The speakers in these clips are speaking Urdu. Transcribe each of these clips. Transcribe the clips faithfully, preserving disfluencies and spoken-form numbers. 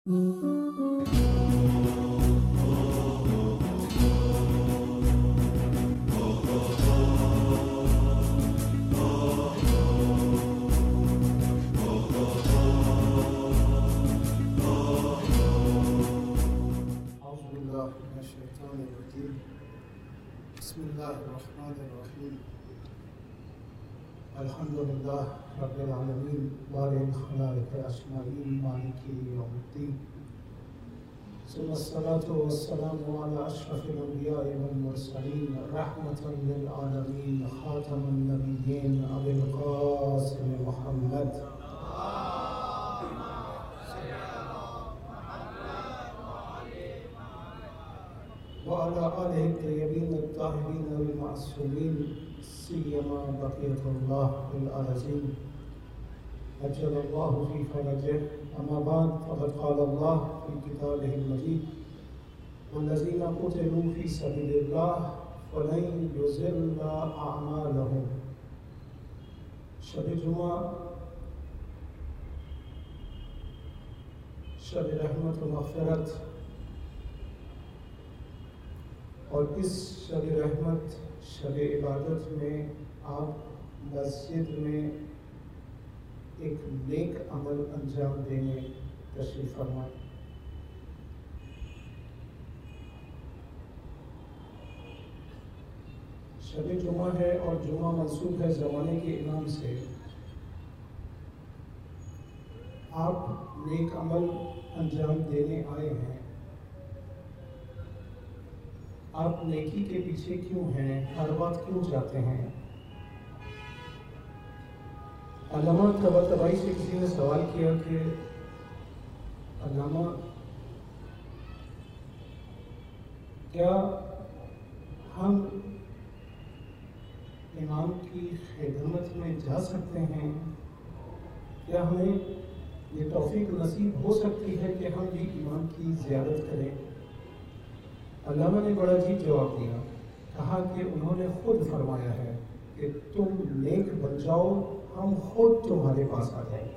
بالله من الشيطان الرجيم. بسم الله الرحمن الرحيم. الحمد لله رب العالمين بارئ الخلائق أجمعين مالك يوم الدين، ثم الصلاة والسلام على أشرف الأنبياء والمرسلين رحمة للعالمين خاتم النبيين أبي القاسم محمد وعلى آله الطيبين الطاهرين المعصومين سيما بقية الله العظيم أجل الله في فرجه. أما بعد، فقد قال الله في كتابه المجيد: والذين قتلوا في سبيل الله فلن يضل أعمالهم. شب جمعہ شب رحمت و مغفرت، اور اس شب رحمت شب عبادت میں آپ مسجد میں ایک نیک عمل انجام دینے تشریف فرمائیں۔ شب جمعہ ہے اور جمعہ منسوب ہے زمانے کے امام سے۔ آپ نیک عمل انجام دینے آئے ہیں، آپ نیکی کے پیچھے کیوں ہیں؟ ہر وقت کیوں جاتے ہیں؟ علامہ طباطبائی سے کسی نے سوال کیا کہ علامہ کیا ہم امام کی خدمت میں جا سکتے ہیں؟ کیا ہمیں یہ توفیق نصیب ہو سکتی ہے کہ ہم بھی امام کی زیارت کریں؟ علامہ نے بڑا عجیب جواب دیا، کہا کہ انہوں نے خود فرمایا ہے کہ تم نیک بن جاؤ، ہم خود تمہارے پاس آ جائیں۔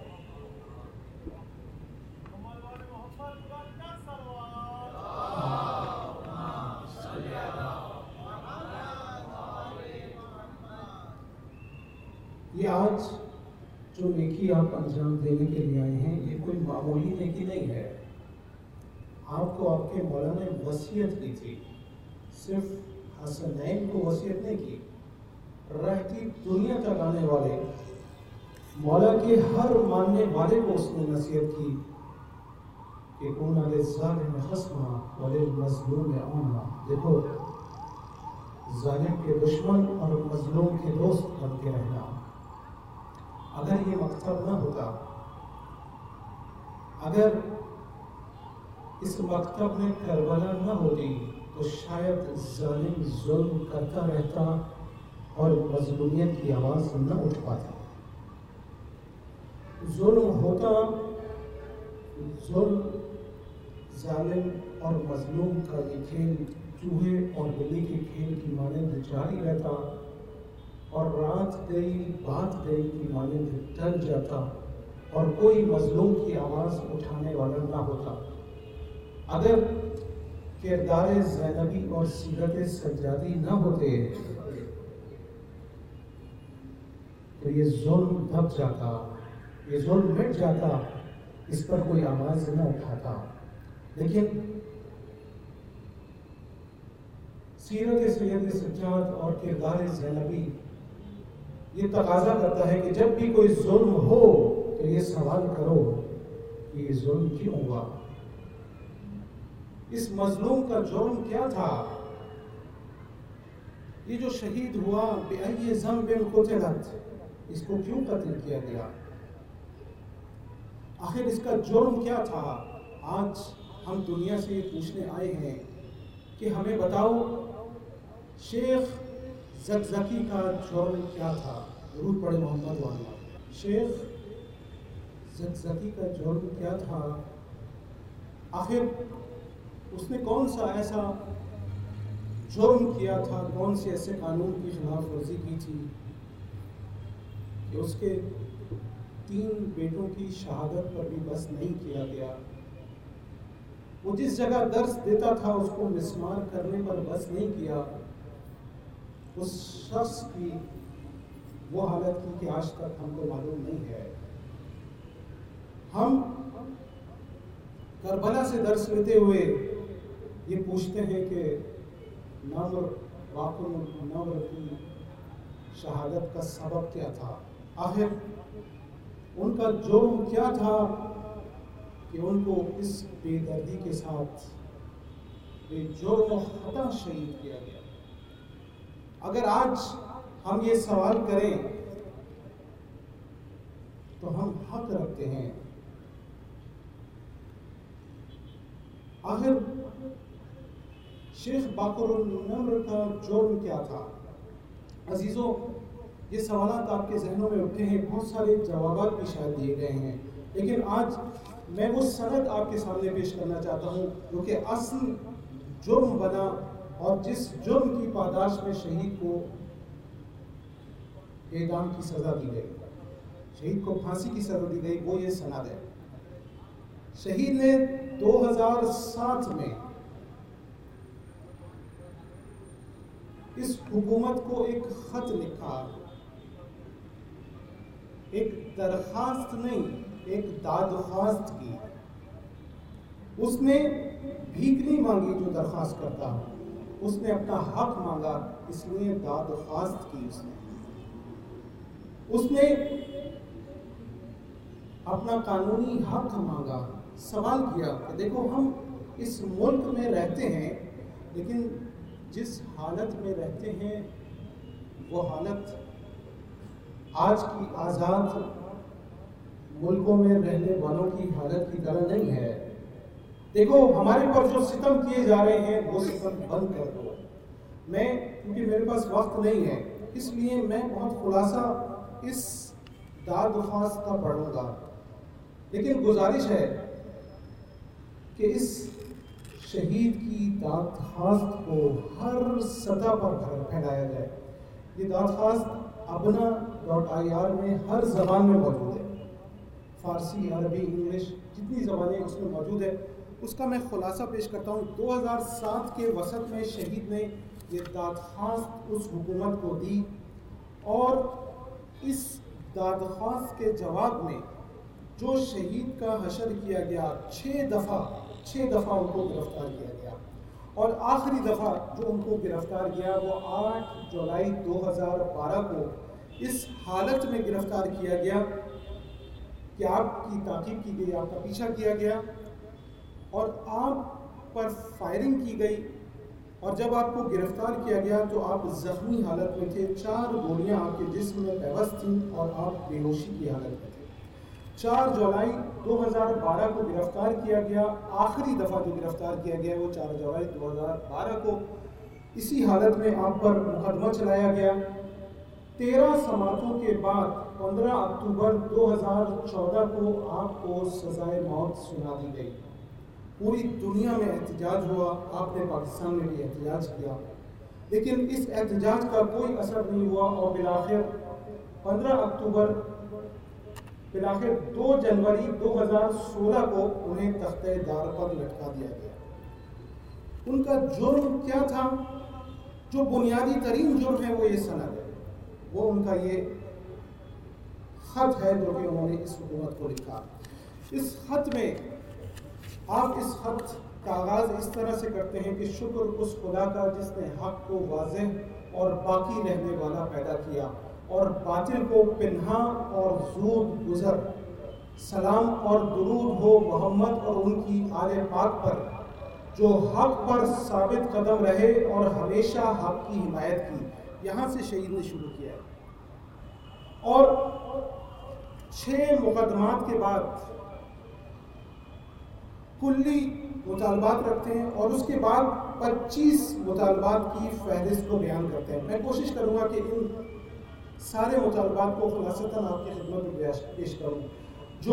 یہ آج جو نیکی آپ انجام دینے کے لیے آئے ہیں، یہ کوئی معمولی نیکی نہیں ہے۔ آپ کو آپ کے مولا نے وصیت کی تھی، صرف حسنین کو وصیت نہیں کی، رہتی دنیا تک آنے والے مولا کے ہر ماننے والے کو اس نے نصیحت کی کہ کون للظالم خصما وللمظلوم عونا۔ دیکھو، ظالم کے دشمن اور مظلوم کے دوست بن کے رہنا۔ اگر یہ مکتب نہ ہوتا، اگر اس مکتب میں کربلا نہ ہوتی، تو شاید ظالم ظلم کرتا رہتا اور مظلومیت کی آواز نہ اٹھ پاتی۔ ظلم ہوتا، ظلم ظالم اور مظلوم کا یہ کھیل چوہے اور بلی کے کھیل کی مانند جاری رہتا، اور رات گئی بات گئی کی مانند ٹل جاتا، اور کوئی مظلوم کی آواز اٹھانے والا نہ ہوتا۔ اگر کردار زینبی اور سیرت سجادی نہ ہوتے تو یہ ظلم دب جاتا، یہ ظلم مٹ جاتا، اس پر کوئی آواز نہ اٹھاتا۔ لیکن سیرت سید سجاد اور کردار زینبی یہ تقاضا کرتا ہے کہ جب بھی کوئی ظلم ہو تو یہ سوال کرو کہ یہ ظلم کیوں ہوا؟ اس مظلوم کا جرم کیا تھا؟ یہ جو شہید ہوا بِأَيِّ ذَنبٍ قُتِلَتْ، اس کو کیوں قتل کیا گیا؟ آخر اس کا جرم کیا تھا؟ آج ہم دنیا سے یہ پوچھنے آئے ہیں کہ ہمیں بتاؤ شیخ زکزکی کا جرم کیا تھا؟ درود پڑھے محمد والا۔ شیخ زکزکی کا جرم کیا تھا؟ آخر اس نے کون سا ایسا جرم کیا تھا، کون سے ایسے قانون کی خلاف ورزی کی تھی کہ اس کے تین بیٹوں کی شہادت پر بھی بس نہیں کیا گیا، وہ جس جگہ درس دیتا تھا اس کو مسمار کرنے پر بس نہیں کیا، اس شخص کی وہ حالت کی کہ آج تک ہم کو معلوم نہیں ہے۔ ہم کربلا سے درس لیتے ہوئے یہ پوچھتے ہیں کہ نمر باقر نمر کی شہادت کا سبب کیا تھا؟ آخر ان کا جرم کیا تھا کہ ان کو اس بے دردی کے ساتھ بے جرم و خطا شہید کیا گیا؟ اگر آج ہم یہ سوال کریں تو ہم حق رکھتے ہیں۔ آخر شیخ باقر النمر کا جرم کیا تھا؟ عزیزوں، یہ سوالات آپ کے ذہنوں میں اٹھے ہیں، بہت سارے جوابات بھی شاید دیے گئے ہیں، لیکن آج میں وہ سند آپ کے سامنے پیش کرنا چاہتا ہوں جو کہ اصل جرم بنا اور جس جرم کی پاداش میں شہید کو اعدام کی سزا دی گئی، شہید کو پھانسی کی سزا دی گئی، وہ یہ سند ہے۔ شہید نے دو ہزار سات میں اس حکومت کو ایک خط لکھا، ایک درخواست نہیں، ایک دادخواست کی۔ اس نے بھیک نہیں مانگی جو درخواست کرتا، اس نے اپنا حق مانگا، اس لیے دادخواست کی۔ اس نے اس نے اپنا قانونی حق مانگا، سوال کیا کہ دیکھو ہم اس ملک میں رہتے ہیں، لیکن جس حالت میں رہتے ہیں وہ حالت آج کی آزاد ملکوں میں رہنے والوں کی حالت کی طرح نہیں ہے۔ دیکھو ہمارے پر جو ستم کیے جا رہے ہیں وہ ستم بند کر دو۔ میں کیونکہ میرے پاس وقت نہیں ہے اس لیے میں بہت خلاصہ اس دادخواست کا پڑھوں گا، لیکن گزارش ہے کہ اس شہید کی دادخواست کو ہر سطح پر پھیلایا جائے۔ یہ دادخواست ابنا ڈاٹ آئی آر میں ہر زبان میں موجود ہے، فارسی، عربی، انگلش، جتنی زبانیں اس میں موجود ہے۔ اس کا میں خلاصہ پیش کرتا ہوں۔ دو ہزار سات کے وسط میں شہید نے یہ دادخواست اس حکومت کو دی، اور اس دادخواست کے جواب میں جو شہید کا حشر کیا گیا، چھ دفعہ چھ دفعہ ان کو گرفتار کیا گیا، اور آخری دفعہ جو ان کو گرفتار کیا وہ آٹھ جولائی دو ہزار بارہ کو اس حالت میں گرفتار کیا گیا کہ آپ کی تعقیب کی گئی، آپ کا پیچھا کیا گیا اور آپ پر فائرنگ کی گئی، اور جب آپ کو گرفتار کیا گیا تو آپ زخمی حالت میں تھے، چار گولیاں آپ کے جسم میں پیوست تھیں اور آپ بے ہوشی کی حالت میں تھے۔ چار جولائی دو ہزار بارہ کو گرفتار کیا گیا، آخری دفعہ جو گرفتار کیا گیا وہ چار جولائی دو ہزار بارہ کو اسی حالت میں آپ پر مقدمہ چلایا گیا۔ تیرہ سماعتوں کے بعد پندرہ اکتوبر دو ہزار چودہ کو آپ کو سزائے موت سنا دی گئی۔ پوری دنیا میں احتجاج ہوا، آپ نے پاکستان میں بھی احتجاج کیا، لیکن اس احتجاج کا کوئی اثر نہیں ہوا، اور بالآخر پندرہ اکتوبر بالآخر دو جنوری دو ہزار سولہ کو انہیں تختہ دار پر لٹکا دیا گیا۔ ان کا جرم کیا تھا؟ جو بنیادی ترین جرم ہے وہ یہ سند ہے، وہ ان کا یہ خط ہے جو کہ انہوں نے اس حکومت کو لکھا۔ اس خط میں آپ اس خط کا آغاز اس طرح سے کرتے ہیں کہ شکر اس خدا کا جس نے حق کو واضح اور باقی رہنے والا پیدا کیا اور باطل کو پنہاں اور زود گزر۔ سلام اور درود ہو محمد اور ان کی آل پاک پر جو حق پر ثابت قدم رہے اور ہمیشہ حق کی حمایت کی۔ یہاں سے شہید نے شروع کیا ہے، اور چھ مقدمات کے بعد کلی مطالبات رکھتے ہیں، اور اس کے بعد پچیس مطالبات کی فہرست کو بیان کرتے ہیں۔ میں کوشش کروں گا کہ ان سارے مطالبات کو خلاصتاً آپ کی خدمت میں پیش کروں۔ جو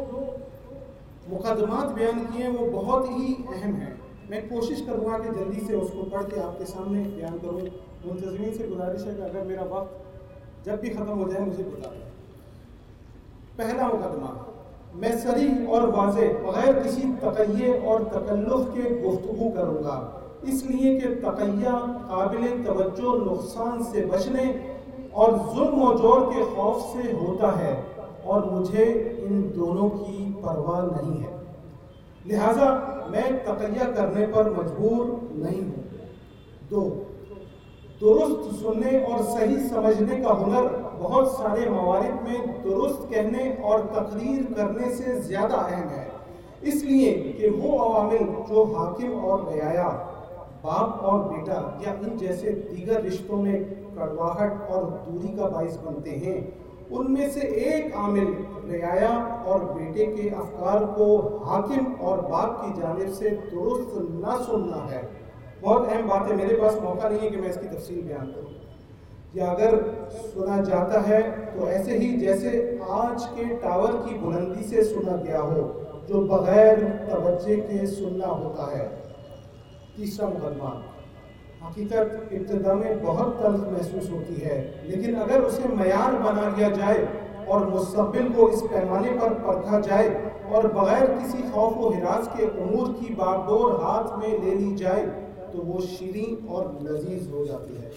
مقدمات بیان کیے ہیں وہ بہت ہی اہم ہیں، میں کوشش کروں گا کہ جلدی سے اس کو پڑھ کے آپ کے سامنے بیان کروں۔ منتظمین سے گزارش ہے کہ اگر میرا وقت جب بھی ختم ہو جائے مجھے بتا دیں۔ پہلا مقدمہ، میں صریح اور واضح بغیر کسی تقیہ اور تکلف کے گفتگو کروں گا، اس لیے کہ تقیہ قابل توجہ نقصان سے بچنے اور ظلم و جور کے خوف سے ہوتا ہے، اور مجھے ان دونوں کی پرواہ نہیں ہے، لہذا میں تقیہ کرنے پر مجبور نہیں ہوں۔ دو، درست سننے اور صحیح سمجھنے کا ہنر بہت سارے موارد میں درست کہنے اور تقریر کرنے سے زیادہ اہم ہے، اس لیے کہ وہ عوامل جو حاکم اور رعایا، باپ اور بیٹا یا ان جیسے دیگر رشتوں میں کڑواہٹ اور دوری کا باعث بنتے ہیں، ان میں سے ایک عامل رعایا اور بیٹے کے افکار کو حاکم اور باپ کی جانب سے درست نہ سننا ہے۔ بہت اہم بات ہے، میرے پاس موقع نہیں ہے کہ میں اس کی تفصیل بیان کروں، یا اگر سنا جاتا ہے تو ایسے ہی جیسے آج کے ٹاور کی بلندی سے سنا گیا ہو، جو بغیر توجہ کے سننا ہوتا ہے۔ تیسرا مقدمہ، حقیقت ابتدا میں بہت تلخ محسوس ہوتی ہے، لیکن اگر اسے معیار بنا لیا جائے اور مستقبل کو اس پیمانے پر پرکھا جائے اور بغیر کسی خوف و ہراس کے امور کی باگڈور ہاتھ میں لے لی جائے تو وہ شیریں اور لذیذ ہو جاتی ہے۔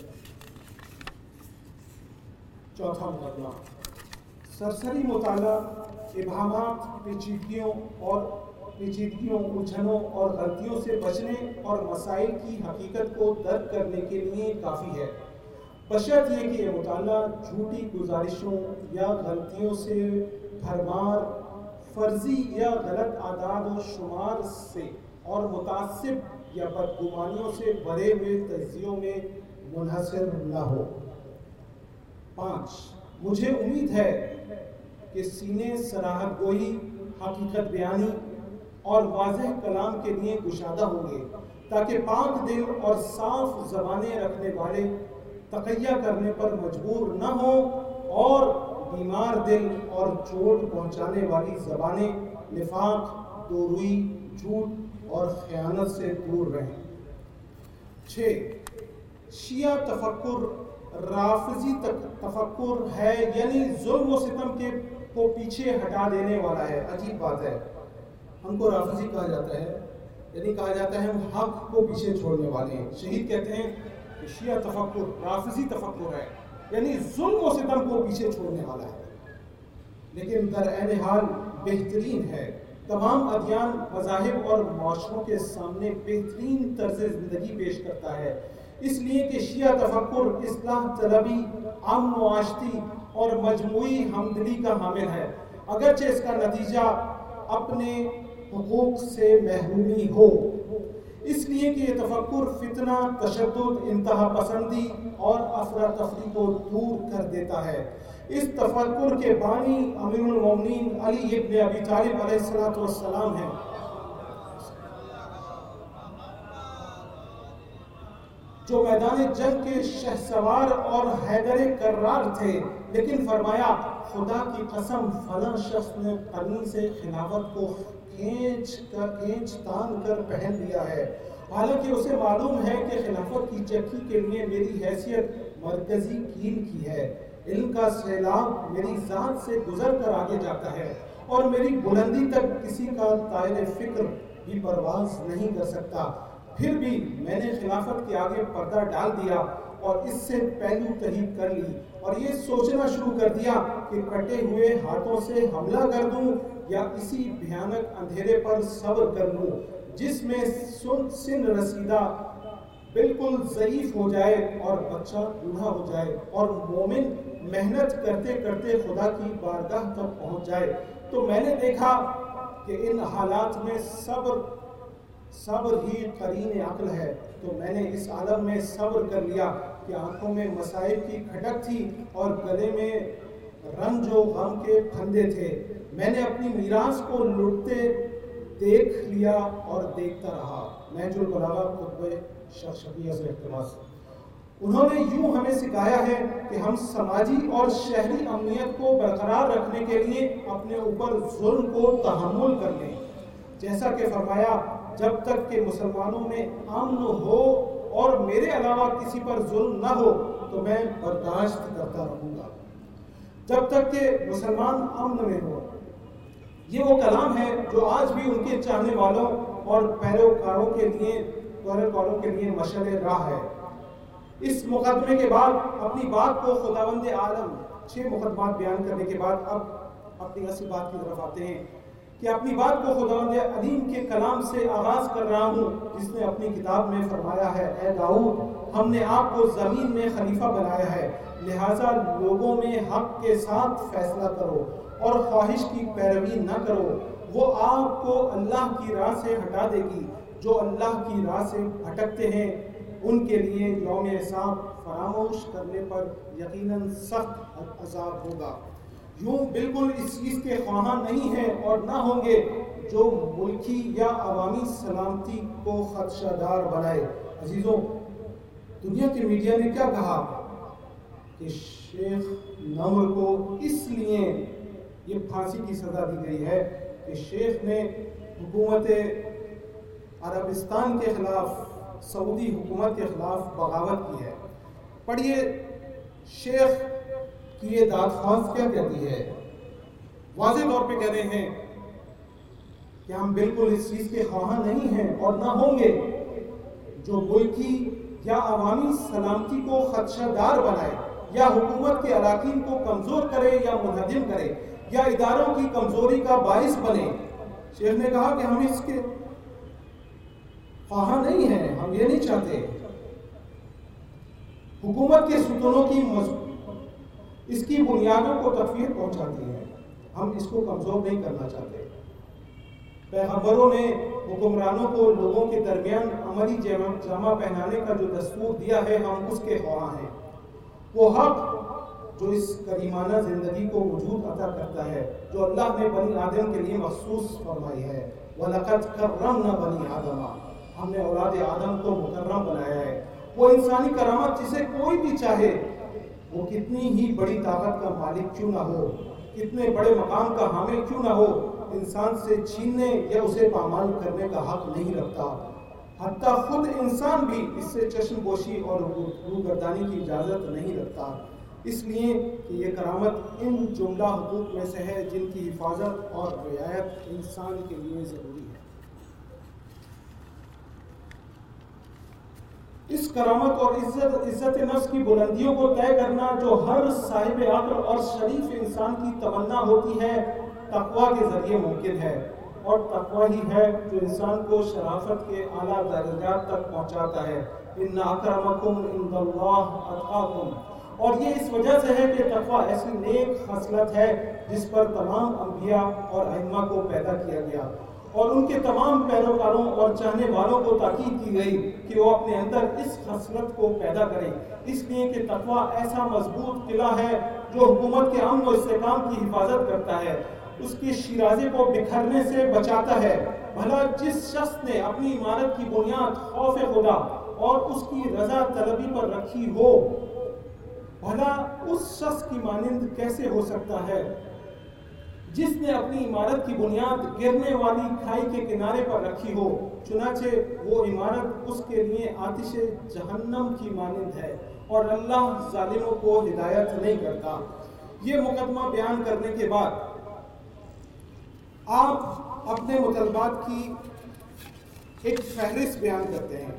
چوتھا مقدمہ، سرسری مطالعہ ابہامات، پیچیدگیوں اور پیچیدگیوں الجھنوں اور غلطیوں سے بچنے اور مسائل کی حقیقت کو درک کرنے کے لیے کافی ہے، بشرط یہ کہ یہ مطالعہ جھوٹی گزارشوں یا غلطیوں سے بھرمار، فرضی یا غلط اعداد و شمار سے اور متعصب یا بدگمانیوں سے بھرے ہوئے تجزیوں میں منحصر نہ ہو۔ پانچ، مجھے امید ہے کہ سینے صراحت گوئی، حقیقت بیانی اور واضح کلام کے لیے گشادہ ہوں گے، تاکہ پاک دل اور صاف زبانیں رکھنے والے تقیہ کرنے پر مجبور نہ ہوں اور بیمار دل اور چوٹ پہنچانے والی زبانیں نفاق، دوروئی، جھوٹ اور خیانت سے دور رہیں۔ چھ، شیعہ تفکر رافضی تفکر ہے، یعنی ظلم و ستم کے کو پیچھے ہٹا دینے والا ہے۔ عجیب بات ہے، ہم کو رافضی کہا جاتا ہے، یعنی کہا جاتا ہے ہم حق کو پیچھے چھوڑنے والے ہیں۔ شہید کہتے ہیں کہ شیعہ تفکر رافضی تفکر ہے، یعنی ظلم و ستم کو پیچھے چھوڑنے والا ہے، لیکن در عین حال بہترین ہے۔ تمام ادیان، مذاہب اور معاشروں کے سامنے بہترین طرز زندگی پیش کرتا ہے، اس لیے کہ شیعہ تفکر اصلاح طلبی، امن معاشرتی اور مجموعی ہمدلی کا حامل ہے، اگرچہ اس کا نتیجہ اپنے حقوق سے محرومی ہو، اس لیے کہ یہ تفکر فتنہ، تشدد، انتہا پسندی اور افراتفری کو دور کر دیتا ہے۔ اس تفکر کے بانی امیر المومنین علی ابن ابی طالب علیہ السلام ہیں، جو میدان جنگ کے شہسوار اور حیدر کرار تھے، لیکن فرمایا خدا کی قسم فلاں شخص نے قرنی سے خلافت کو کھینچ کر کھینچ تان کر پہن لیا ہے، حالانکہ اسے معلوم ہے کہ خلافت کی چکی کے لیے میری حیثیت مرکزی کیل کی ہے، علم کا سیلاب میری ذات سے گزر کر آگے جاتا ہے اور میری بلندی تک کسی کا طائر فکر بھی پرواز نہیں کر سکتا، پھر بھی میں نے خلافت کے آگے پردہ ڈال دیا اور اس سے پہلو تہی کر لی اور یہ سوچنا شروع کر دیا کہ کٹے ہوئے ہاتھوں سے حملہ کر دوں یا اسی بھیانک اندھیرے پر صبر کر لوں جس میں سن سن رسیدہ بالکل ضعیف ہو جائے اور بچہ بوڑھا ہو جائے اور مومن محنت کرتے کرتے خدا کی بارگاہ تک پہنچ جائے۔ تو میں نے دیکھا کہ ان حالات میں صبر صبر ہی قرین عقل ہے، تو میں نے اس عالم میں صبر کر لیا کہ آنکھوں میں مصائب کی کھٹک تھی اور گلے میں رنج و غم کے پھندے تھے، میں نے اپنی میراث کو لٹتے دیکھ لیا اور دیکھتا رہا۔ نہج البلاغہ خطبہ شفیع سے اقتباس۔ انہوں نے یوں ہمیں سکھایا ہے کہ ہم سماجی اور شہری امنیت کو برقرار رکھنے کے لیے اپنے اوپر ظلم کو تحمل کر لیں، جیسا کہ فرمایا جب تک کہ مسلمانوں میں امن ہو اور میرے علاوہ کسی پر ظلم نہ ہو تو میں برداشت کرتا رہوں گا، جب تک کہ مسلمان امن میں ہو۔ یہ وہ کلام ہے جو آج بھی ان کے چاہنے والوں اور پیروکاروں کے لیے پیروکاروں کے لیے مشعل راہ ہے۔ اس مقدمے کے بعد اپنی بات کو خداوند عالم چھ مقدمات بیان کرنے کے بعد اب اپنی اصل بات کی طرف آتے ہیں کہ اپنی بات کو خداوند علیم کے کلام سے آغاز کر رہا ہوں، جس نے اپنی کتاب میں فرمایا ہے، اے داؤد، ہم نے آپ کو زمین میں خلیفہ بنایا ہے، لہٰذا لوگوں میں حق کے ساتھ فیصلہ کرو اور خواہش کی پیروی نہ کرو، وہ آپ کو اللہ کی راہ سے ہٹا دے گی۔ جو اللہ کی راہ سے بھٹکتے ہیں ان کے لیے یوم حساب فراموش کرنے پر یقیناً سخت عذاب ہوگا۔ یوں بالکل اس چیز کے خواہاں نہیں ہیں اور نہ ہوں گے جو ملکی یا عوامی سلامتی کو خدشہ دار بنائے۔ عزیزوں، دنیا کے میڈیا نے کیا کہا کہ شیخ نمر کو اس لیے یہ پھانسی کی سزا دی گئی ہے کہ شیخ نے حکومت عربستان کے خلاف، سعودی حکومت کے خلاف بغاوت کی ہے۔ پڑھیے شیخ کی یہ دادخواست کیا کہتی ہے۔ واضح طور پہ کہہ رہے ہیں کہ ہم بالکل اس چیز کے خواہاں نہیں ہیں اور نہ ہوں گے جو ملکی یا عوامی سلامتی کو خدشہ دار بنائے یا حکومت کے اراکین کو کمزور کرے یا منہدم کرے یا اداروں کی کمزوری کا باعث بنے۔ شیخ نے کہا کہ ہم اس کے خواہاں نہیں ہیں، ہم یہ نہیں چاہتے۔ حکومت کے ستونوں کی اس کی بنیادوں کو تکفیر پہنچاتی ہے، ہم اس کو کمزور نہیں کرنا چاہتے۔ پیغمبروں نے حکمرانوں کو لوگوں کے درمیان عملی جامہ پہنانے کا جو دستور دیا ہے، ہم اس کے خواہاں ہیں۔ وہ حق جو اس کریمانہ زندگی کو وجود عطا کرتا ہے، جو اللہ نے بنی آدم کے لیے مخصوص فرمائی ہے، وَلَقَدْ كَرَّمْنَا بَنِي آدَمَ، ہم نے اولاد آدم کو مکرم بنایا ہے۔ وہ انسانی کرامت جسے کوئی بھی چاہے، وہ کتنی ہی بڑی طاقت کا مالک کیوں نہ ہو، کتنے بڑے مقام کا حامل کیوں نہ ہو، انسان سے چھیننے یا اسے پامال کرنے کا حق نہیں رکھتا۔ حتیٰ خود انسان بھی اس سے چشم پوشی اور روگردانی کی اجازت نہیں رکھتا، اس لیے کہ یہ کرامت ان جملہ حقوق میں سے ہے جن کی حفاظت اور رعایت انسان کے لیے ضروری ہے۔ اس کرامت اور عزت عزت نفس کی بلندیوں کو طے کرنا جو ہر صاحب عقل اور شریف انسان کی تمنا ہوتی ہے، تقویٰ کے ذریعے ممکن ہے، اور تقویٰ ہی ہے جو انسان کو شرافت کے اعلیٰ درجات تک پہنچاتا ہے۔ ان اکرمکم عند اللہ اتقاکم، اور یہ اس وجہ سے ہے کہ تقویٰ ایسی نیک خصلت ہے جس پر تمام انبیاء اور ائمہ کو پیدا کیا گیا اور ان کے تمام پیروکاروں اور چاہنے والوں کو تاکید کی گئی کہ وہ اپنے اندر اس خصلت کو پیدا کریں، اس لیے کہ تقویٰ ایسا مضبوط قلعہ ہے جو حکومت کے امن و استحکام کی حفاظت کرتا ہے، اس کے شیرازے کو بکھرنے سے بچاتا ہے۔ بھلا جس شخص نے اپنی عمارت کی بنیاد خوف خدا اور اس کی رضا طلبی پر رکھی ہو، بھلا اس شخص کی مانند کیسے ہو سکتا ہے جس نے اپنی عمارت کی بنیاد گرنے والی کھائی کے کنارے پر رکھی ہو؟ چنانچہ وہ عمارت اس کے لیے آتش جہنم کی مانند ہے، اور اللہ ظالموں کو ہدایت نہیں کرتا۔ یہ مقدمہ بیان کرنے کے بعد آپ اپنے مطالبات کی ایک فہرست بیان کرتے ہیں۔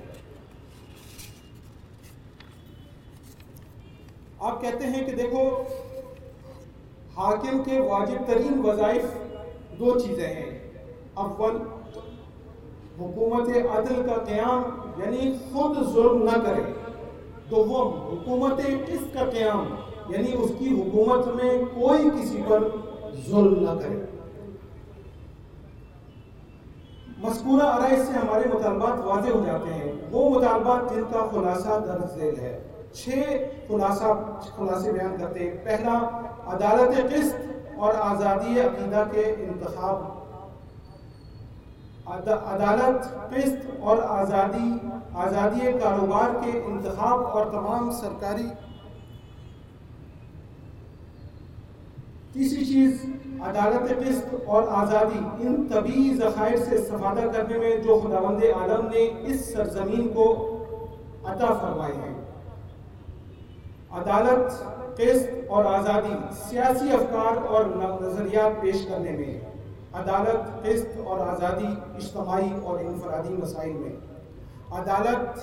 آپ کہتے ہیں کہ دیکھو، حاکم کے واجب ترین وظائف دو چیزیں ہیں۔ اول، حکومت عدل کا قیام، یعنی خود ظلم نہ کرے۔ دوم، حکومت قسط کا قیام، یعنی اس کی حکومت میں کوئی کسی پر ظلم نہ کرے۔ مذکورہ آرائش سے ہمارے مطالبات واضح ہو جاتے ہیں، وہ مطالبات جن کا خلاصہ درج ذیل ہے۔ چھ خلاصہ خلاصے بیان کرتے ہیں۔ پہلا، عدالت قسط اور آزادی عقیدہ کے انتخاب۔ عدالت قسط اور آزادی آزادی کاروبار کے انتخاب اور تمام سرکاری۔ تیسری چیز، عدالت قسط اور آزادی ان طبیعی ذخائر سے استفادہ کرنے میں جو خداوند عالم نے اس سرزمین کو عطا فرمائے ہیں۔ عدالت قسط اور آزادی سیاسی افکار اور نظریات پیش کرنے میں، عدالت، قسط اور آزادی اجتماعی اور انفرادی مسائل میں۔ عدالت،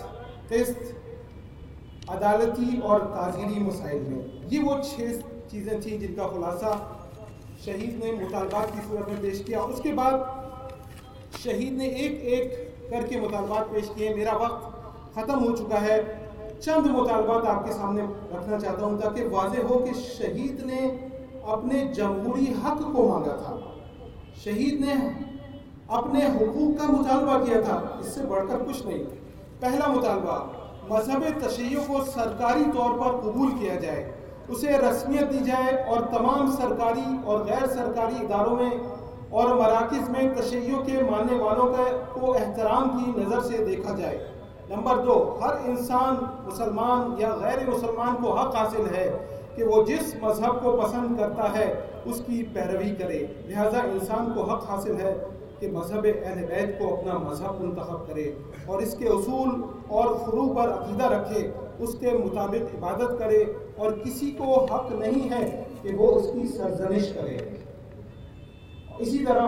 قسط، عدالتی اور تعزیری مسائل میں، یہ وہ چھ چیزیں تھیں جن کا خلاصہ شہید نے مطالبات کی صورت میں پیش کیا۔ اس کے بعد شہید نے ایک ایک کر کے مطالبات پیش کیے۔ میرا وقت ختم ہو چکا ہے، چند مطالبات آپ کے سامنے رکھنا چاہتا ہوں تاکہ واضح ہو کہ شہید نے اپنے جمہوری حق کو مانگا تھا، شہید نے اپنے حقوق کا مطالبہ کیا تھا، اس سے بڑھ کر کچھ نہیں۔ پہلا مطالبہ، مذہب تشیع کو سرکاری طور پر قبول کیا جائے، اسے رسمیت دی جائے اور تمام سرکاری اور غیر سرکاری اداروں میں اور مراکز میں تشیع کے ماننے والوں کو احترام کی نظر سے دیکھا جائے۔ نمبر دو، ہر انسان مسلمان یا غیر مسلمان کو حق حاصل ہے کہ وہ جس مذہب کو پسند کرتا ہے اس کی پیروی کرے، لہذا انسان کو حق حاصل ہے کہ مذہب اہل بیت کو اپنا مذہب منتخب کرے اور اس کے اصول اور فروع پر عقیدہ رکھے، اس کے مطابق عبادت کرے، اور کسی کو حق نہیں ہے کہ وہ اس کی سرزنش کرے۔ اسی طرح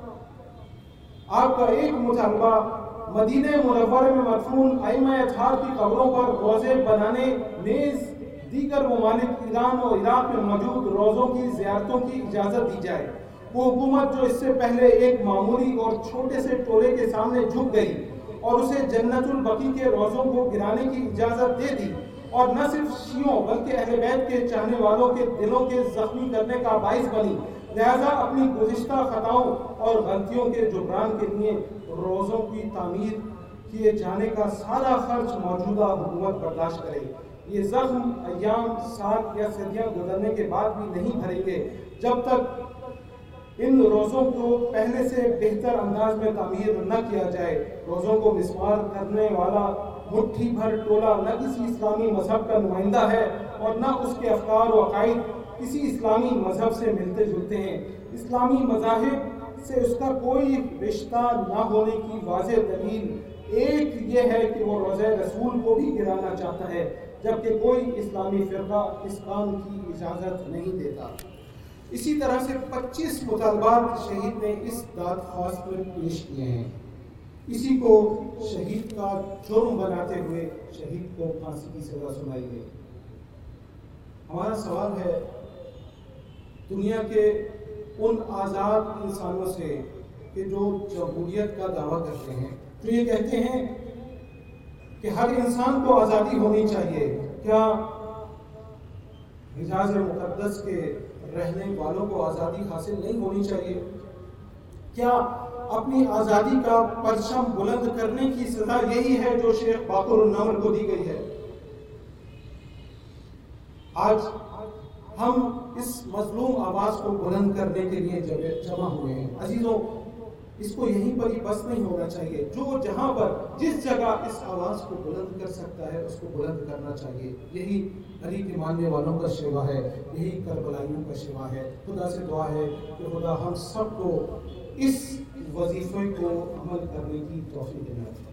آپ کا ایک مطالبہ، مدینہ منورہ میں مدفون ائمہ اطہار کی قبروں پر روضے بنانے، نیز دیگر ممالک ایران اور عراق میں موجود روضوں کی زیارتوں کی اجازت دی جائے۔ وہ حکومت جو اس سے پہلے ایک معمولی اور چھوٹے سے ٹولے کے سامنے جھک گئی اور اسے جنت البقیع کے روضوں کو گرانے کی اجازت دے دی، اور نہ صرف شیعوں بلکہ اہل بیت کے چاہنے والوں کے دلوں کے زخمی کرنے کا باعث بنی، لہذا اپنی گزشتہ خطاؤں اور غلطیوں کے جبران کے لیے روضوں کی تعمیر کیے جانے کا سارا خرچ موجودہ حکومت برداشت کرے۔ یہ زخم ایام، سال یا صدیاں گزرنے کے بعد بھی نہیں بھریں گے جب تک ان روضوں کو پہلے سے بہتر انداز میں تعمیر نہ کیا جائے۔ روضوں کو مسمار کرنے والا مٹھی بھر ٹولہ نہ کسی اسلامی مذہب کا نمائندہ ہے اور نہ اس کے افکار و عقائد کسی اسلامی مذہب سے ملتے جلتے ہیں۔ اسلامی مذاہب سے اس کا کوئی رشتہ نہ ہونے کی واضح دلیل ایک یہ ہے کہ وہ روضہ رسول کو بھی گرانا چاہتا ہے، جبکہ کوئی اسلامی فرقہ اس کام کی اجازت نہیں دیتا۔ اسی طرح سے پچیس مطالبات شہید نے اس درخواست میں پیش کیے ہیں۔ اسی کو شہید کا جرم بناتے ہوئے شہید کو پھانسی کی سزا سنائی گئی۔ ہمارا سوال ہے دنیا کے ان آزاد انسانوں سے کہ جو جمہوریت کا دعویٰ کرتے ہیں، جو یہ کہتے ہیں کہ ہر انسان کو آزادی ہونی چاہیے، کیا حجاز مقدس کے رہنے والوں کو آزادی حاصل نہیں ہونی چاہیے؟ کیا اپنی آزادی کا پرچم بلند کرنے کی سزا یہی ہے جو شیخ باقر النمر کو دی گئی ہے؟ آج ہم اس مظلوم آواز کو بلند کرنے کے لیے جمع ہوئے ہیں۔ عزیزوں، اس کو یہیں پر ہی بس نہیں ہونا چاہیے، جو جہاں پر جس جگہ اس آواز کو بلند کر سکتا ہے اس کو بلند کرنا چاہیے۔ یہی علی کے ماننے والوں کا شیوا ہے، یہی کربلائیوں کا شیوا ہے۔ خدا سے دعا ہے کہ خدا ہم سب کو اس وظیفے کو عمل کرنے کی توفیق دے۔